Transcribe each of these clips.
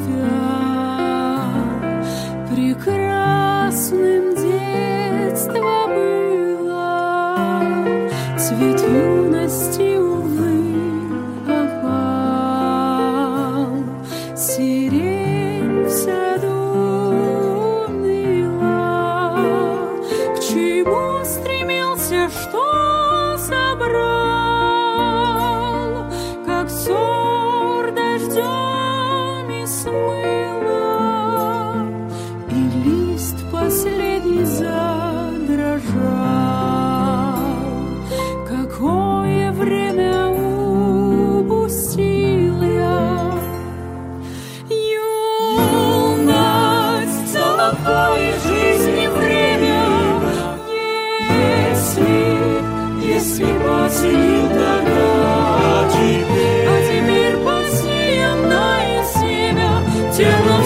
Прекрасным детство было, цвет юности, увы, опал. Сирень в саду уныла, к чему стремился, что собрал, как ссор дождем и смыло, и лист последний задрожал. Какое время упустил я! Юность, золотое жизни время, если посеял тогда, а теперь посеянное семя телом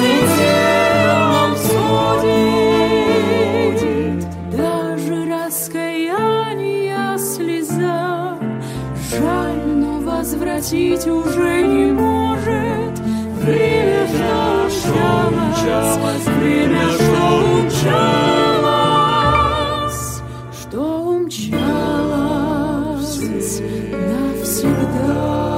всходит, даже раскаяние слеза. Жаль, но возвратить уже не может время, что умчалось, время, что умчалось, навсегда.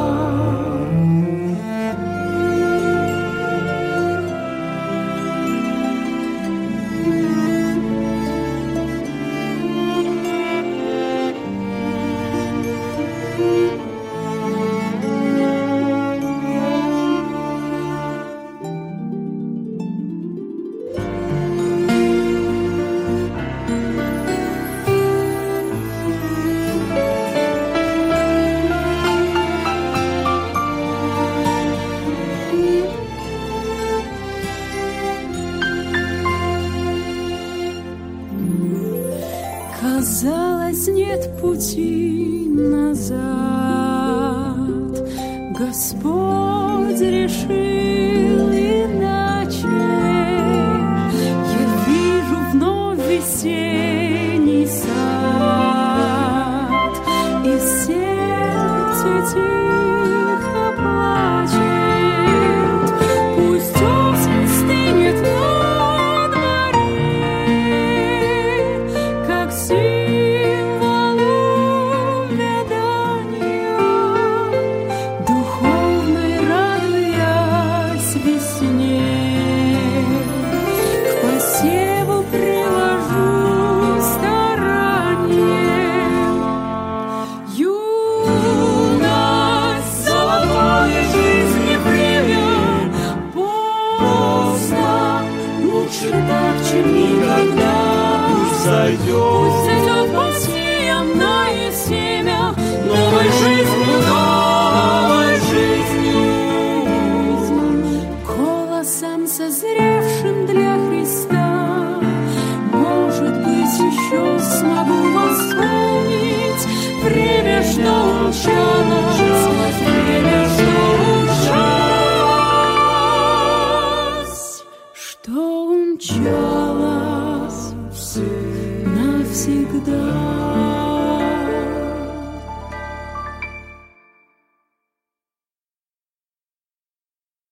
Казалось, нет пути назад. Господь решил иначе. Я вижу вновь весенний сад, и сердце тихо плачет. Пусть осень стынет на так, чем никогда. Пусть зайдет